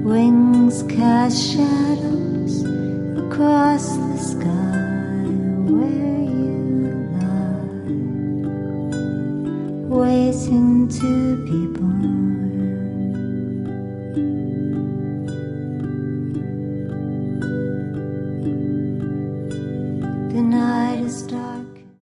Wings cast shadows across the sky where you lie, waiting to be born.